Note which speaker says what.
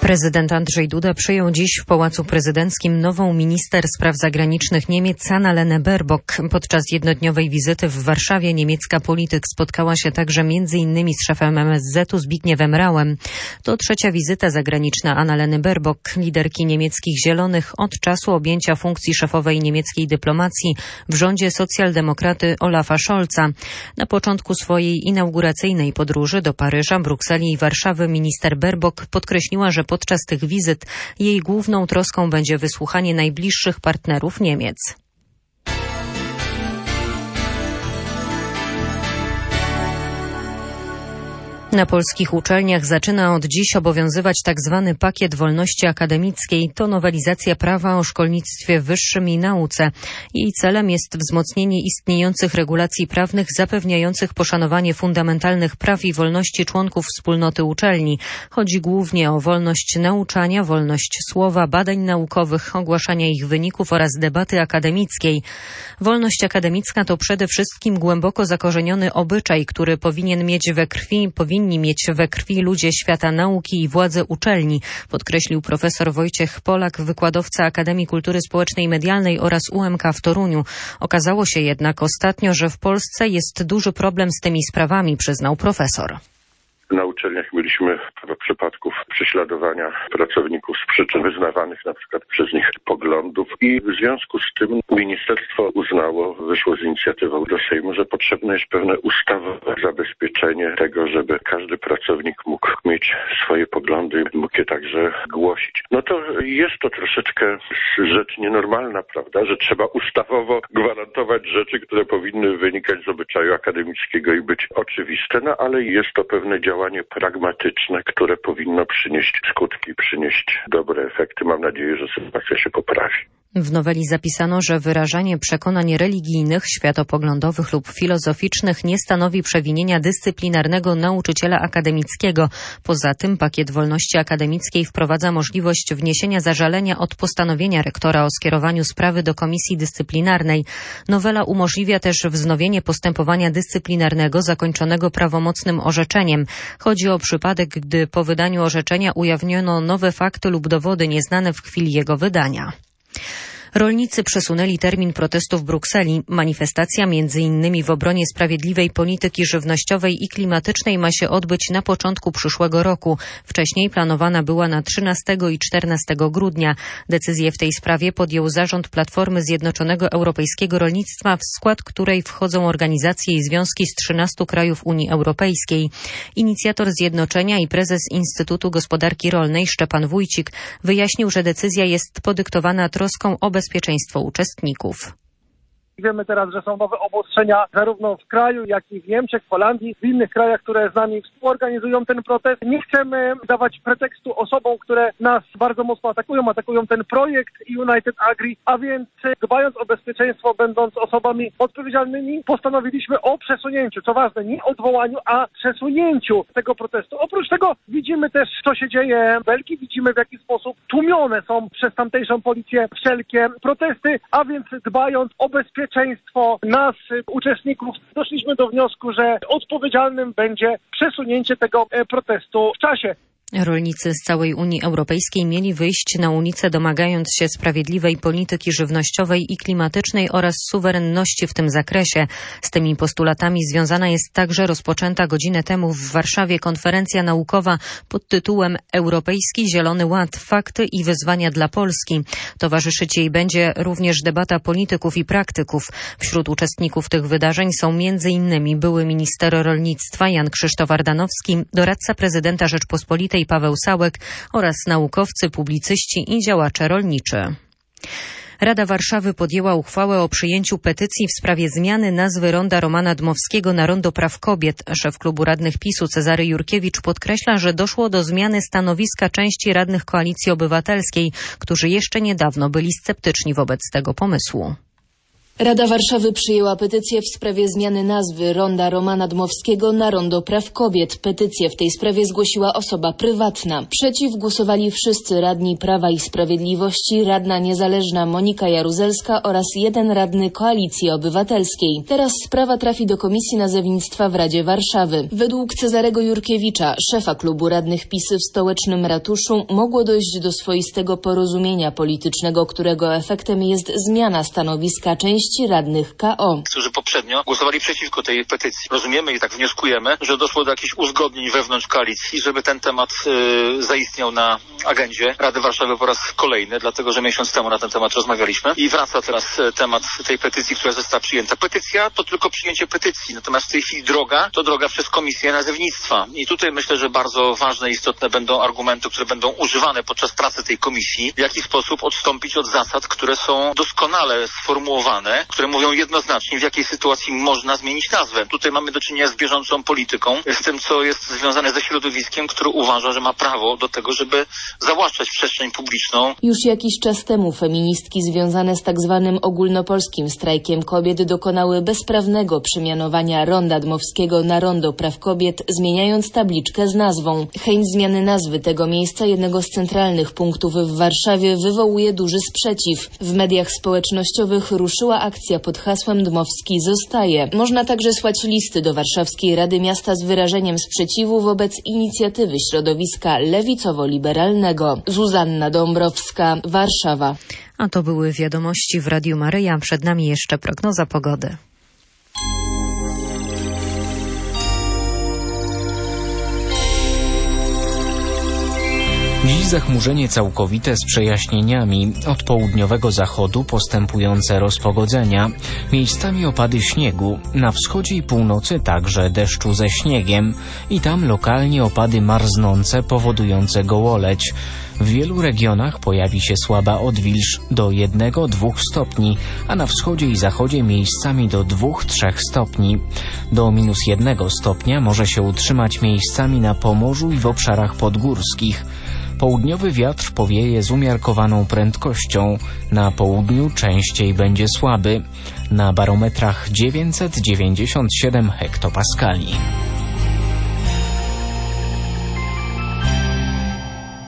Speaker 1: Prezydent Andrzej Duda przyjął dziś w Pałacu Prezydenckim nową minister spraw zagranicznych Niemiec Annalena Baerbock. Podczas jednodniowej wizyty w Warszawie niemiecka polityk spotkała się także m.in. z szefem MSZ-u Zbigniewem Rauem. To trzecia wizyta zagraniczna Annaleny Baerbock, liderki niemieckich Zielonych, od czasu objęcia funkcji szefowej niemieckiej dyplomacji w rządzie socjaldemokraty Olafa Scholza. Na początku swojej inauguracyjnej podróży do Paryża, Brukseli i Warszawy minister Baerbock podkreśliła, że podczas tych wizyt jej główną troską będzie wysłuchanie najbliższych partnerów Niemiec. Na polskich uczelniach zaczyna od dziś obowiązywać tzw. pakiet wolności akademickiej. To nowelizacja prawa o szkolnictwie wyższym i nauce. Jej celem jest wzmocnienie istniejących regulacji prawnych zapewniających poszanowanie fundamentalnych praw i wolności członków wspólnoty uczelni. Chodzi głównie o wolność nauczania, wolność słowa, badań naukowych, ogłaszania ich wyników oraz debaty akademickiej. Wolność akademicka to przede wszystkim głęboko zakorzeniony obyczaj, który powinni mieć we krwi ludzie świata nauki i władze uczelni, podkreślił profesor Wojciech Polak, wykładowca Akademii Kultury Społecznej i Medialnej oraz UMK w Toruniu. Okazało się jednak ostatnio, że w Polsce jest duży problem z tymi sprawami, przyznał profesor.
Speaker 2: Na uczelniach mieliśmy przypadków prześladowania pracowników z przyczyn wyznawanych na przykład przez nich poglądów i w związku z tym ministerstwo uznało, wyszło z inicjatywą do Sejmu, że potrzebne jest pewne ustawowe zabezpieczenie tego, żeby każdy pracownik mógł mieć swoje poglądy i mógł je także głosić. No to jest to troszeczkę rzecz nienormalna, prawda, że trzeba ustawowo gwarantować rzeczy, które powinny wynikać z obyczaju akademickiego i być oczywiste, no ale jest to pewne działanie pragmatyczne, które powinno przynieść skutki, przynieść dobre efekty. Mam nadzieję, że sytuacja się poprawi.
Speaker 1: W noweli zapisano, że wyrażanie przekonań religijnych, światopoglądowych lub filozoficznych nie stanowi przewinienia dyscyplinarnego nauczyciela akademickiego. Poza tym pakiet wolności akademickiej wprowadza możliwość wniesienia zażalenia od postanowienia rektora o skierowaniu sprawy do komisji dyscyplinarnej. Nowela umożliwia też wznowienie postępowania dyscyplinarnego zakończonego prawomocnym orzeczeniem. Chodzi o przypadek, gdy po wydaniu orzeczenia ujawniono nowe fakty lub dowody nieznane w chwili jego wydania. Rolnicy przesunęli termin protestu w Brukseli. Manifestacja m.in. w obronie sprawiedliwej polityki żywnościowej i klimatycznej ma się odbyć na początku przyszłego roku. Wcześniej planowana była na 13 i 14 grudnia. Decyzję w tej sprawie podjął zarząd Platformy Zjednoczonego Europejskiego Rolnictwa, w skład której wchodzą organizacje i związki z 13 krajów Unii Europejskiej. Inicjator zjednoczenia i prezes Instytutu Gospodarki Rolnej Szczepan Wójcik wyjaśnił, że decyzja jest podyktowana troską o bezpieczeństwo uczestników.
Speaker 3: Wiemy teraz, że są nowe obostrzenia zarówno w kraju, jak i w Niemczech, w Holandii, w innych krajach, które z nami współorganizują ten protest. Nie chcemy dawać pretekstu osobom, które nas bardzo mocno atakują ten projekt United Agri, a więc dbając o bezpieczeństwo, będąc osobami odpowiedzialnymi, postanowiliśmy o przesunięciu, co ważne, nie odwołaniu, a przesunięciu tego protestu. Oprócz tego widzimy też, co się dzieje w Belgii, widzimy, w jaki sposób tłumione są przez tamtejszą policję wszelkie protesty, a więc dbając o bezpieczeństwo nas, uczestników, doszliśmy do wniosku, że odpowiedzialnym będzie przesunięcie tego protestu w czasie.
Speaker 1: Rolnicy z całej Unii Europejskiej mieli wyjść na ulicę, domagając się sprawiedliwej polityki żywnościowej i klimatycznej oraz suwerenności w tym zakresie. Z tymi postulatami związana jest także rozpoczęta godzinę temu w Warszawie konferencja naukowa pod tytułem Europejski Zielony Ład – fakty i wyzwania dla Polski. Towarzyszyć jej będzie również debata polityków i praktyków. Wśród uczestników tych wydarzeń są m.in. były minister rolnictwa Jan Krzysztof Ardanowski, doradca prezydenta Rzeczpospolitej Paweł Sałek oraz naukowcy, publicyści i działacze rolniczy. Rada Warszawy podjęła uchwałę o przyjęciu petycji w sprawie zmiany nazwy ronda Romana Dmowskiego na Rondo Praw Kobiet. Szef klubu radnych PiS-u Cezary Jurkiewicz podkreśla, że doszło do zmiany stanowiska części radnych Koalicji Obywatelskiej, którzy jeszcze niedawno byli sceptyczni wobec tego pomysłu.
Speaker 4: Rada Warszawy przyjęła petycję w sprawie zmiany nazwy Ronda Romana Dmowskiego na Rondo Praw Kobiet. Petycję w tej sprawie zgłosiła osoba prywatna. Przeciw głosowali wszyscy radni Prawa i Sprawiedliwości, radna niezależna Monika Jaruzelska oraz jeden radny Koalicji Obywatelskiej. Teraz sprawa trafi do Komisji Nazewnictwa w Radzie Warszawy. Według Cezarego Jurkiewicza, szefa klubu radnych PiS w stołecznym ratuszu, mogło dojść do swoistego porozumienia politycznego, którego efektem jest zmiana stanowiska części radnych KO.
Speaker 5: Którzy poprzednio głosowali przeciwko tej petycji. Rozumiemy i tak wnioskujemy, że doszło do jakichś uzgodnień wewnątrz koalicji, żeby ten temat zaistniał na agendzie Rady Warszawy po raz kolejny, dlatego że miesiąc temu na ten temat rozmawialiśmy i wraca teraz temat tej petycji, która została przyjęta. Petycja to tylko przyjęcie petycji, natomiast w tej chwili droga to droga przez Komisję Nazewnictwa. I tutaj myślę, że bardzo ważne i istotne będą argumenty, które będą używane podczas pracy tej komisji, w jaki sposób odstąpić od zasad, które są doskonale sformułowane, które mówią jednoznacznie, w jakiej sytuacji można zmienić nazwę. Tutaj mamy do czynienia z bieżącą polityką, z tym, co jest związane ze środowiskiem, które uważa, że ma prawo do tego, żeby zawłaszczać przestrzeń publiczną.
Speaker 4: Już jakiś czas temu feministki związane z tak zwanym ogólnopolskim strajkiem kobiet dokonały bezprawnego przemianowania Ronda Dmowskiego na Rondo Praw Kobiet, zmieniając tabliczkę z nazwą. Chęć zmiany nazwy tego miejsca, jednego z centralnych punktów w Warszawie, wywołuje duży sprzeciw. W mediach społecznościowych ruszyła akcja pod hasłem Dmowski zostaje. Można także słać listy do Warszawskiej Rady Miasta z wyrażeniem sprzeciwu wobec inicjatywy środowiska lewicowo-liberalnego. Zuzanna Dąbrowska, Warszawa.
Speaker 1: A to były wiadomości w Radiu Maryja. Przed nami jeszcze prognoza pogody.
Speaker 6: Dziś zachmurzenie całkowite z przejaśnieniami. Od południowego zachodu postępujące rozpogodzenia. Miejscami opady śniegu. Na wschodzie i północy także deszczu ze śniegiem. I tam lokalnie opady marznące powodujące gołoleć. W wielu regionach pojawi się słaba odwilż do 1-2 stopni, a na wschodzie i zachodzie miejscami do 2-3 stopni. Do -1 stopnia może się utrzymać miejscami na Pomorzu i w obszarach podgórskich. Południowy wiatr powieje z umiarkowaną prędkością. Na południu częściej będzie słaby. Na barometrach 997 hektopaskali.